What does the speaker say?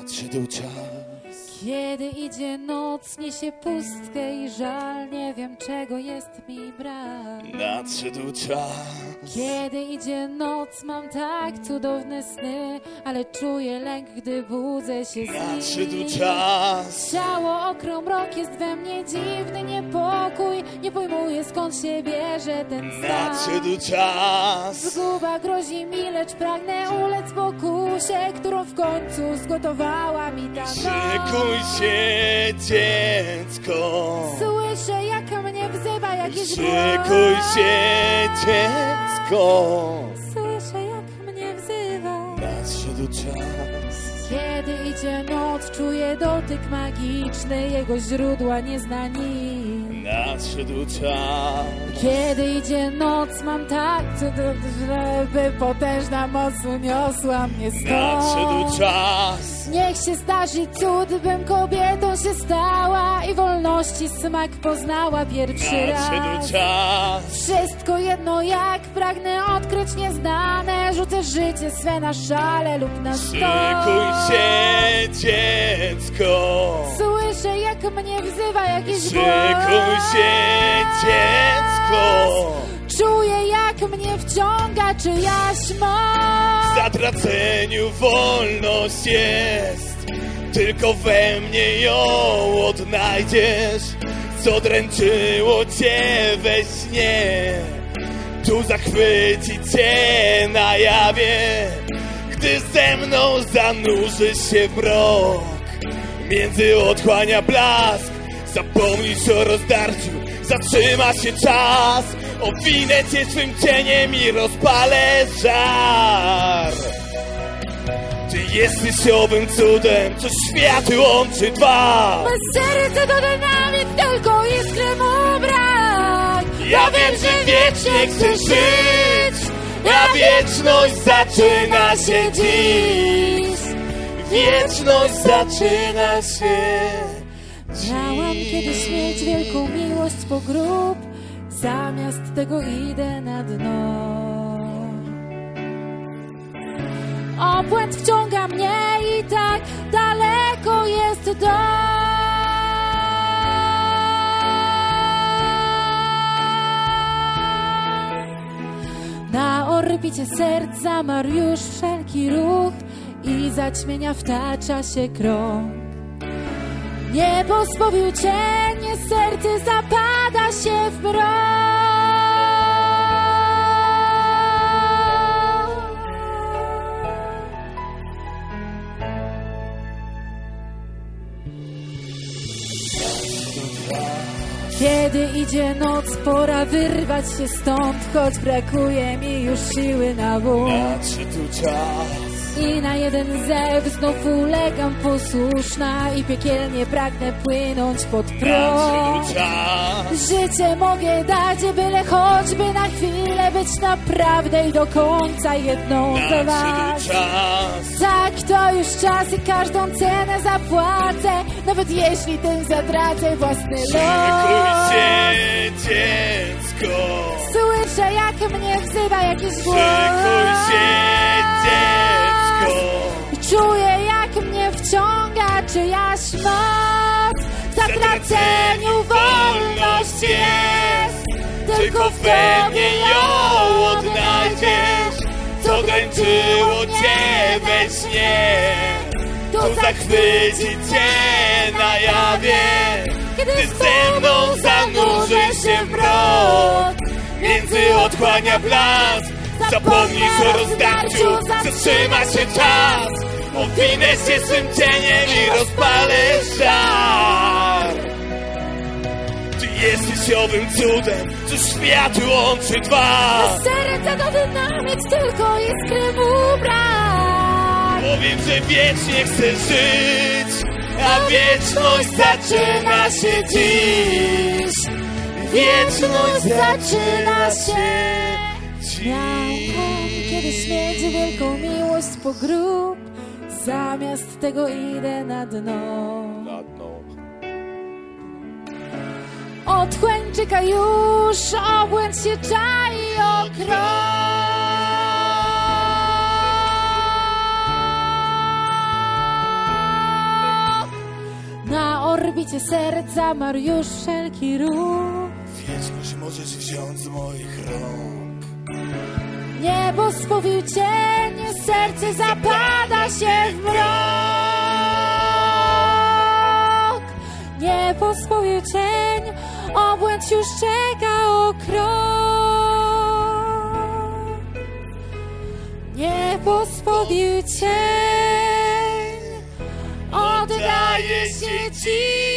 Nadszedł czas. Kiedy idzie noc, niesie pustkę i żal, nie wiem czego jest mi brak. Nadszedł czas. Kiedy idzie noc, mam tak cudowne sny, ale czuję lęk, gdy budzę się z nich. Nadszedł czas. Ciało okromrok jest we mnie dziwny niepokój, nie pojmuję skąd się bierze ten stan. Nadszedł czas. Zguba grozi mi, lecz pragnę ulec pokusie, którą w końcu zgotowała mi ta noc. Szykuj się, dziecko. Słyszę, jak mnie wzywa jakiś Szykuj się, dziecko. Słyszę, jak mnie wzywa. Nadszedł czas. Kiedy idzie noc, czuję dotyk magiczny, jego źródła nie zna nikt. Nadszedł czas. Kiedy idzie noc, mam tak cudowny, żeby potężna moc uniosła mnie stąd. Nadszedł czas. Niech się zdarzy cud, bym kobietą się stała i wolności smak poznała pierwszy raz. Nadszedł czas. Wszystko jedno jak pragnę odkryć nieznane, rzucę życie swe na szale lub na stos. Szykuj się, dziecko. Słyszę, jak mnie wzywa jakiś Szykuj się, dziecko. Czuję, jak mnie wciąga czyjaś moc. W zatraceniu wolność jest, tylko we mnie ją odnajdziesz. Co dręczyło cię we śnie, tu zachwyci cię na jawie. Gdy ze mną zanurzysz się w mrok, między otchłania blask. Zapomnisz o rozdarciu, zatrzyma się czas. Owinę cię swym cieniem i rozpalę żar. Ty jesteś owym cudem, co światy łączy dwa. Me serce to dynamit, tylko iskry mu brak. Ja wiem, że wiecznie chcesz żyć, a wieczność zaczyna się dziś. Wieczność zaczyna się dziś. Miałam kiedyś mieć wielką miłość po grób, zamiast tego idę na dno. Obłęd wciąga mnie i tak daleko jest do. Na orbicie serc zamarł już wszelki ruch i zaćmienia wtacza się krąg. Niebo spowił cienie, serce zapada się w mrok. Kiedy idzie noc, pora wyrwać się stąd, choć brakuje mi już siły na wód. Nadszedł czas. I na jeden zew znów ulegam posłuszna i piekielnie pragnę płynąć pod prąd. Nadszedł czas. Życie mogę dać, byle choćby na chwilę być naprawdę i do końca jedną z was. Nadszedł czas. Tak, to już czas i każdą cenę zapłacę, nawet jeśli tym zatracę własny Szykuj los. się, dziecko. Słyszę, jak mnie wzywa jakiś głos. Szykuj się, dziecko. Czuję, jak mnie wciąga czyjaś moc. W zatraceniu wolność jest, tylko w tobie ją odnajdziesz. Co dręczyło cię we śnie, tu zachwyci cię na jawie. Kiedy ze mną zanurzysz się w mrok, między otchłania blask. Zapomnisz o rozdarciu, zatrzyma się czas. Owinę się swym cieniem i rozpalę żar. Ty jesteś owym cudem, co światy łączy dwa. Me serce to dynamit, tylko iskry mu brak. Powiem, że wiecznie chcę żyć, a wieczność zaczyna się dziś. Wieczność zaczyna się Miałam kiedyś mieć wielką miłość po grób, zamiast tego idę na dno. Otchłań czeka już, obłęd się czai o krok. Cię serca, Mariusz, wszelki ruch. Wieczność możesz wziąć z moich rąk. Niebo spowił cień, serce zapada się w mrok. Niebo spowił cień, obłęd już czeka o krok. Niebo spowił cień, Oddaję się Ci.